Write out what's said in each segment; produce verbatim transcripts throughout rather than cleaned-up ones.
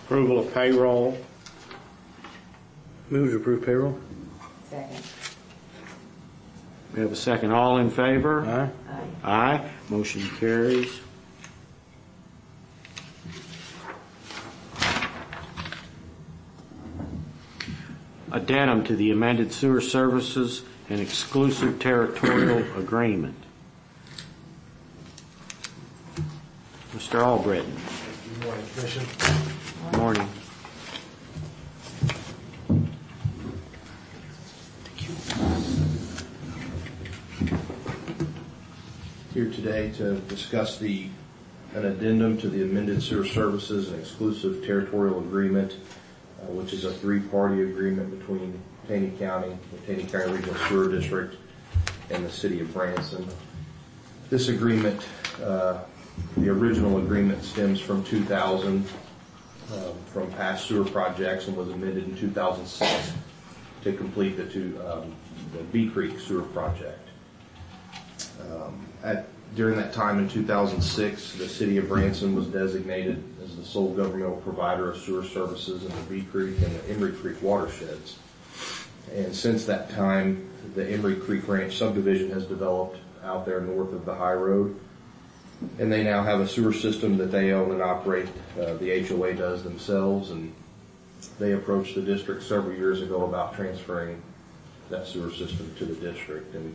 Approval of payroll. Move to approve payroll. Second. We have a second. All in favor? Aye. Aye. Aye. Motion carries. Addendum to the amended sewer services and exclusive territorial agreement. Mister Albritton. Good morning, Commission. Good morning. Here today to discuss the an addendum to the amended sewer services and exclusive territorial agreement, uh, which is a three-party agreement between Taney County, the Taney County Regional Sewer District, and the City of Branson. This agreement, uh, the original agreement stems from two thousand, um, from past sewer projects, and was amended in two thousand six to complete the two um, the Bee Creek sewer project. Um, at, during that time in two thousand six, the City of Branson was designated as the sole governmental provider of sewer services in the Bee Creek and the Emery Creek watersheds. And since that time, the Emery Creek Ranch subdivision has developed out there north of the high road. And they now have a sewer system that they own and operate. Uh, the H O A does themselves, and they approached the district several years ago about transferring that sewer system to the district. And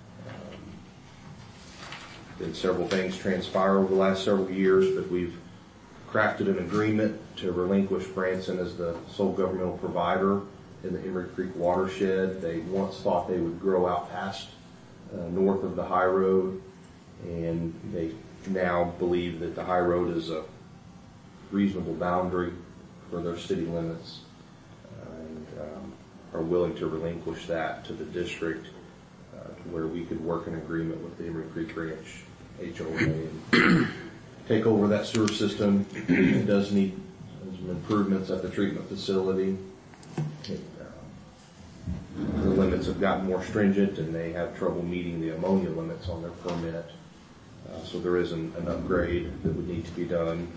Did several things transpire over the last several years, but we've crafted an agreement to relinquish Branson as the sole governmental provider in the Emery Creek watershed. They once thought they would grow out past uh, north of the high road, and they now believe that the high road is a reasonable boundary for their city limits, uh, and um, are willing to relinquish that to the district, uh, to where we could work an agreement with the Emery Creek Ranch H O A and take over that sewer system. It does need some improvements at the treatment facility. It, uh, the limits have gotten more stringent, and they have trouble meeting the ammonia limits on their permit. Uh, so there is an, an upgrade that would need to be done.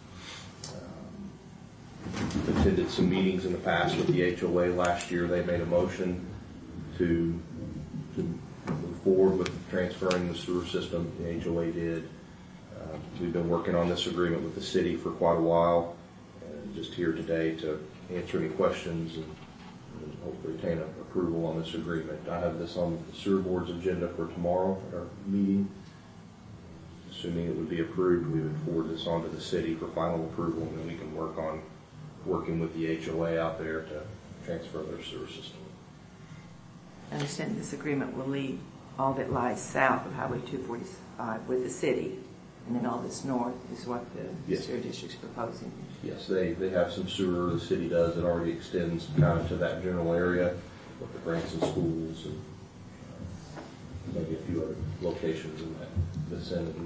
Um, attended some meetings in the past with the H O A last year. They made a motion to to move forward with transferring the sewer system. The H O A did. Uh, we've been working on this agreement with the city for quite a while, and just here today to answer any questions and, and hopefully obtain a, approval on this agreement. I have this on the sewer board's agenda for tomorrow at our meeting. Assuming it would be approved, we would forward this on to the city for final approval, and then we can work on working with the H O A out there to transfer their sewer system. I understand this agreement will leave all that lies south of Highway two forty-five with the city, and then all that's north is what the Yes. sewer district's proposing. Yes, they, they have some sewer, the city does, it already extends kind of to that general area with the Branson schools and uh, maybe a few other locations in that vicinity.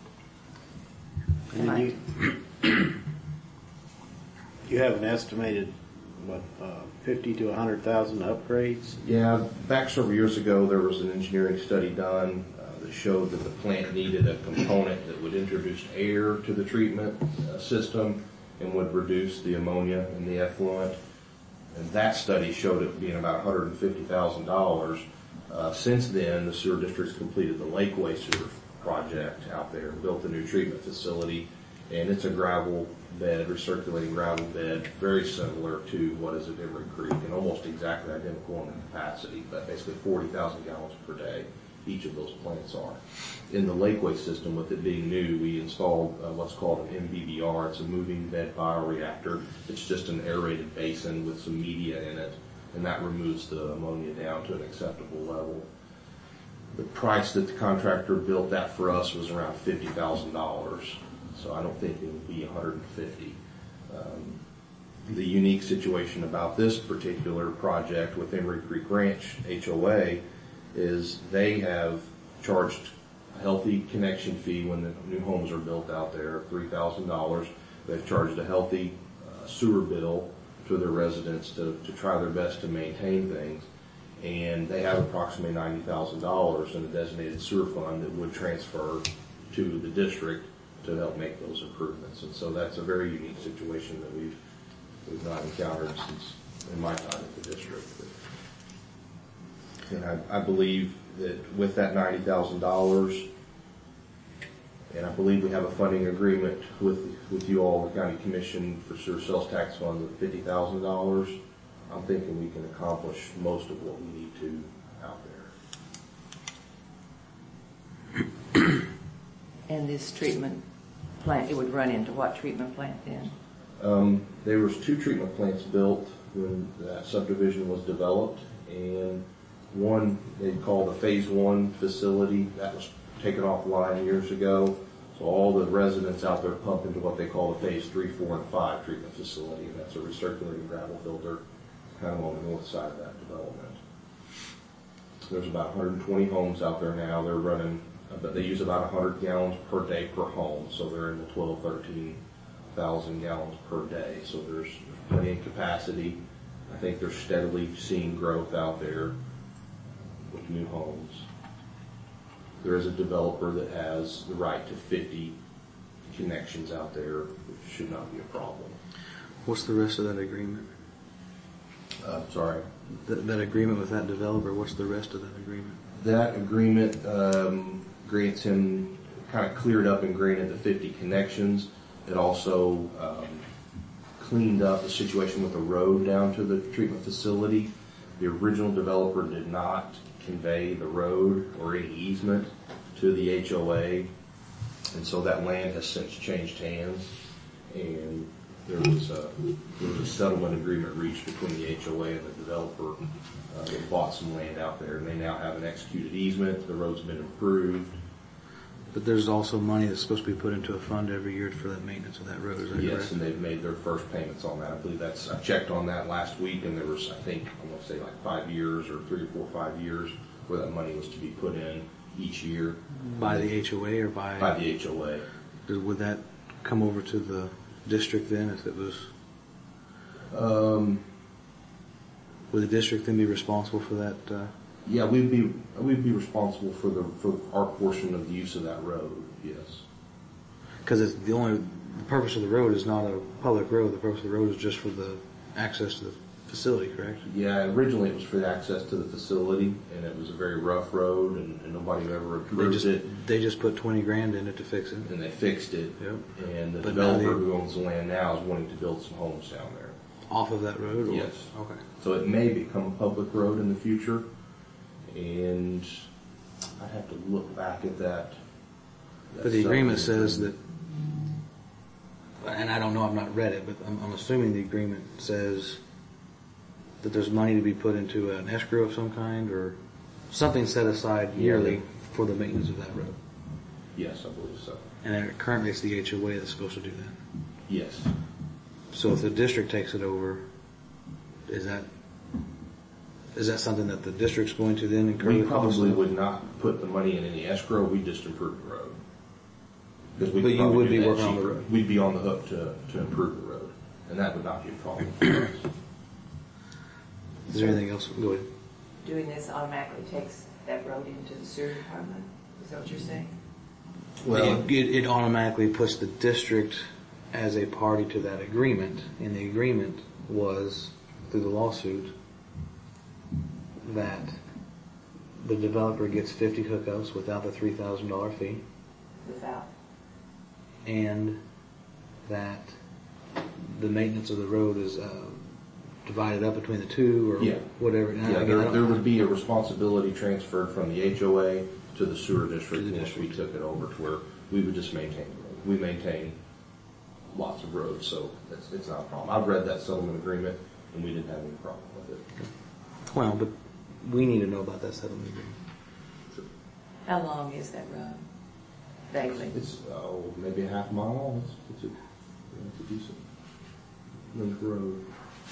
And then you, you have an estimated, what, uh, fifty to a hundred thousand upgrades? Yeah, back several years ago, there was an engineering study done uh, that showed that the plant needed a component that would introduce air to the treatment uh, system and would reduce the ammonia in the effluent. And that study showed it being about one hundred fifty thousand dollars. Uh, since then, the sewer district's completed the Lakeway sewer project out there, built a new treatment facility, and it's a gravel bed, recirculating gravel bed, very similar to what is at Emery Creek, and almost exactly identical in the capacity, but basically forty thousand gallons per day, each of those plants are. In the Lakeway system, with it being new, we installed uh, what's called an M B B R. It's a moving bed bioreactor. It's just an aerated basin with some media in it, and that removes the ammonia down to an acceptable level. The price that the contractor built that for us was around fifty thousand dollars. So I don't think it would be one hundred fifty. Um, the unique situation about this particular project with Emery Creek Ranch H O A is they have charged a healthy connection fee when the new homes are built out there, three thousand dollars. They've charged a healthy uh, sewer bill to their residents to, to try their best to maintain things. And they have approximately ninety thousand dollars in a designated sewer fund that would transfer to the district to help make those improvements. And so that's a very unique situation that we've we've not encountered since in my time at the district. And I, I believe that with that ninety thousand dollars, and I believe we have a funding agreement with with you all, the county commission, for sewer sales tax funds of fifty thousand dollars. I'm thinking we can accomplish most of what we need to out there. And this treatment plant, it would run into what treatment plant then? Um, there was two treatment plants built when that subdivision was developed, and one they called a phase one facility that was taken offline years ago. So all the residents out there pump into what they call a phase three, four, and five treatment facility, and that's a recirculating gravel filter kind of on the north side of that development. There's about one hundred twenty homes out there now. They're running, but they use about one hundred gallons per day per home, so they're in the twelve, thirteen thousand gallons per day. So there's plenty of capacity. I think they're steadily seeing growth out there with new homes. There is a developer that has the right to fifty connections out there, which should not be a problem. What's the rest of that agreement? Uh, sorry. That, that agreement with that developer, what's the rest of that agreement? That agreement um, grants him, kind of cleared up and granted the fifty connections. It also um, cleaned up the situation with the road down to the treatment facility. The original developer did not convey the road or any easement to the H O A, and so that land has since changed hands, and there was a, there was a settlement agreement reached between the H O A and the developer uh, that bought some land out there, and they now have an executed easement. The road's been improved. But there's also money that's supposed to be put into a fund every year for that maintenance of that road, is that Yes, correct? and they've made their first payments on that. I believe that's, I checked on that last week, and there was, I think, I want to say like five years or three or four, five years where that money was to be put in each year. By the H O A or by? By the H O A. Would that come over to the district then if it was? Um, Would the district then be responsible for that? Uh, yeah, we'd be, we'd be responsible for the, for our portion of the use of that road, yes. Because it's the only, the purpose of the road is not a public road. The purpose of the road is just for the access to the facility, correct? Yeah, originally it was for the access to the facility, and it was a very rough road, and, and nobody ever They approved just it. they just put twenty grand in it to fix it. And they fixed it. Yep. And the But now developer they- who owns the land now is wanting to build some homes down there. Off of that road? Or? Yes. Okay. So it may become a public road in the future, and I'd have to look back at that. But the agreement says that, and I don't know, I've not read it, but I'm, I'm assuming the agreement says that there's money to be put into an escrow of some kind or something set aside yearly for the maintenance of that road. Yes, I believe so. And currently it's the H O A that's supposed to do that. Yes. So if the district takes it over, is that is that something that the district's going to then incur? We the cost probably of? would not put the money in any escrow, we'd just improve the road. Because we But could you probably would do be that working on the cheaper. road. We'd be on the hook to, to improve the road, and that would not be a problem for us. Is there anything else? Go ahead. Doing this automatically takes that road into the sewer department? Is that what you're saying? Well, it, it, it automatically puts the district as a party to that agreement, and the agreement was through the lawsuit that the developer gets fifty hookups without the three thousand dollar fee, Without? and that the maintenance of the road is uh, divided up between the two or Yeah. whatever. And yeah, again, I there, don't- there would be a responsibility transferred from the H O A to the sewer district To the once we took it over, to where we would just maintain the road. We maintain lots of roads, so it's, it's not a problem. I've read that settlement agreement, and we didn't have any problem with it. Well, but we need to know about that settlement agreement. How long is that road? Vaguely? It's, oh, maybe a half mile. It's, it's, a, it's a decent length road.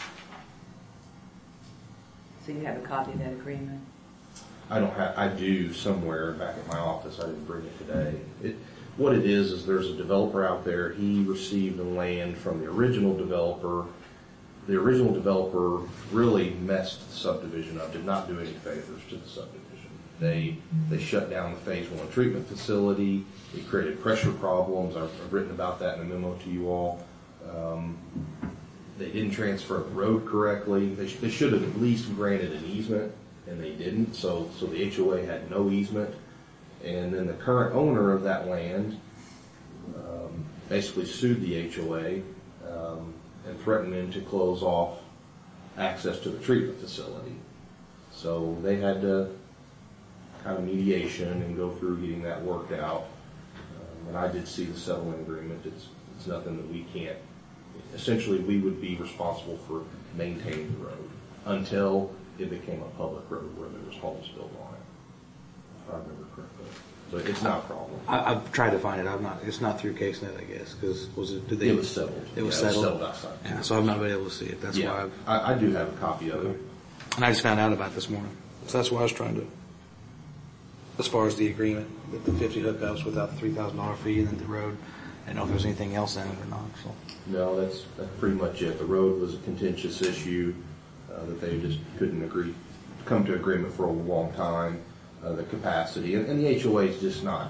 So you have a copy of that agreement? I don't have, I do somewhere back at my office. I didn't bring it today. It, what it is, is there's a developer out there. He received the land from the original developer. The original developer really messed the subdivision up, did not do any favors to the subdivision. They, they shut down the phase one treatment facility. It created pressure problems. I've, I've written about that in a memo to you all. Um, they didn't transfer the road correctly. They, sh- they should have at least granted an easement, and they didn't, so, so the H O A had no easement. And then the current owner of that land um, basically sued the H O A um, and threatened them to close off access to the treatment facility. So they had to kind of mediation and go through getting that worked out. Um, and I did see the settlement agreement. It's, it's nothing that we can't. Essentially, we would be responsible for maintaining the road until it became a public road where there was homes built on it, if I remember correctly. So it's not a problem. I, I've tried to find it. I've not. It's not through CaseNet, I guess. Because was it? Did they? It was settled. It was Yeah, settled. It was settled outside. Yeah, so I've not been able to see it. That's yeah, why I've. I, I do have a copy of it. And I just found out about it this morning. So that's why I was trying to. As far as the agreement, that the fifty hookups without the three thousand dollar fee and then the road. I don't know if there's anything else in it or not. So. No, that's that's pretty much it. The road was a contentious issue uh, that they just couldn't agree, come to agreement for a long time. Uh, the capacity and, and the H O A is just not.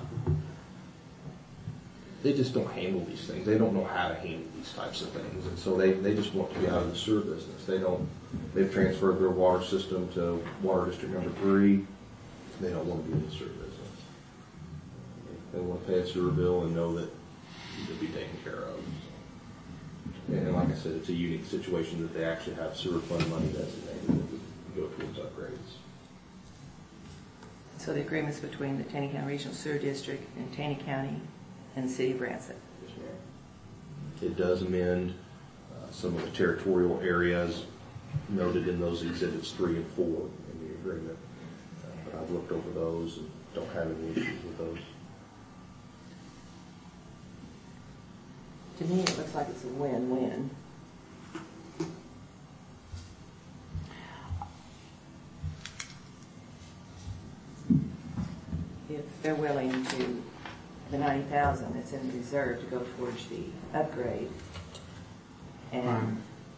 They just don't handle these things. They don't know how to handle these types of things, and so they, they just want to be out of the sewer business. They don't. They've transferred their water system to Water District Number Three. They don't want to be in the sewer business. They want to pay a sewer bill and know that it'll be taken care of. And like I said, it's a unique situation that they actually have sewer fund money designated that would go towards upgrades. So the agreement's between the Taney County Regional Sewer District and Taney County and the City of Branson. Yes, ma'am. It does amend uh, some of the territorial areas noted in those exhibits three and four in the agreement. Uh, but I've looked over those and don't have any issues with those. To me, it looks like it's a win-win. If they're willing to, the ninety thousand that's in the reserve to go towards the upgrade, and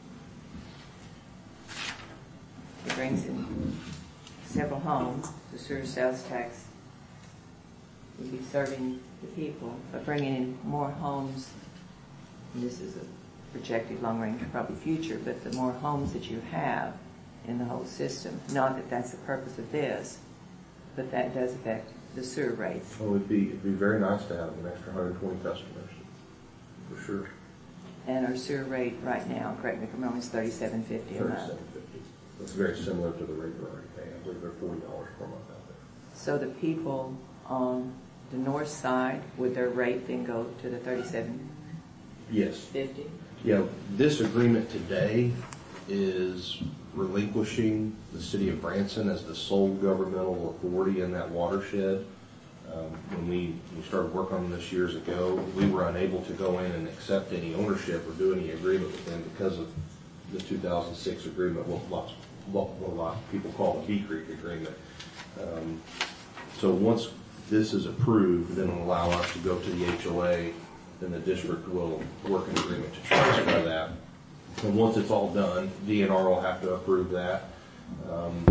it brings in several homes, the sewer sales tax would be serving the people, but bringing in more homes. And this is a projected long-range, probably future, but the more homes that you have in the whole system, not that that's the purpose of this, but that does affect the sewer rates. Oh, it'd be, it'd be very nice to have an extra one hundred twenty customers, for sure. And our sewer rate right now, correct me if I'm wrong, is thirty-seven fifty a month. thirty-seven fifty. It's very similar to the rate we're already paying. I believe they're forty dollars per month out there. So the people on the north side, would their rate then go to the thirty-seven Yes. fifty? Yeah, this agreement today is relinquishing the city of Branson as the sole governmental authority in that watershed. Um, when we, we started working on this years ago, we were unable to go in and accept any ownership or do any agreement with them because of the two thousand six agreement, what lots, what, what a lot of people call the Bee Creek agreement. Um, so once this is approved, then it'll allow us to go to the H O A, then the district will work an agreement to transfer that. And once it's all done, D N R will have to approve that. Um,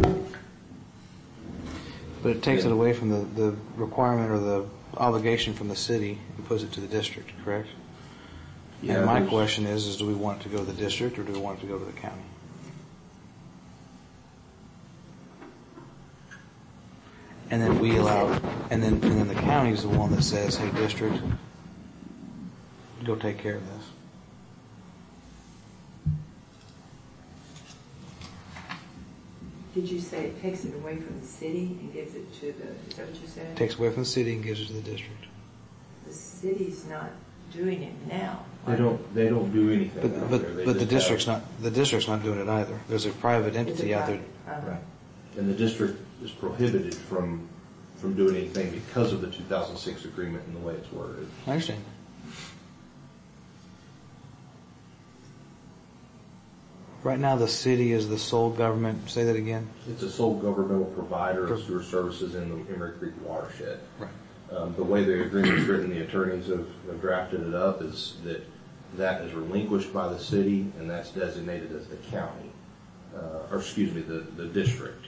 But it takes it away from the, the requirement or the obligation from the city and puts it to the district, correct? yeah, And my there's- question is, is do we want it to go to the district or do we want it to go to the county? And then we allow, and then, and then the county's the one that says, hey, district, go take care of this. Did you say it takes it away from the city and gives it to the, is that what you said? Takes away from the city and gives it to the district. The city's not doing it now. They don't, they don't do anything But, out there. but, They but the just district's have- not, the district's not doing it either. There's a private It's a entity out there. private, uh-huh. And the district is prohibited from, from doing anything because of the two thousand six agreement and the way it's worded. I understand. Right now, the city is the sole government, say that again? It's a sole governmental provider of sewer services in the Emery Creek watershed. Right. Um, the way the agreement's written, the attorneys have, have drafted it up, is that that is relinquished by the city and that's designated as the county, uh, or excuse me, the, the district.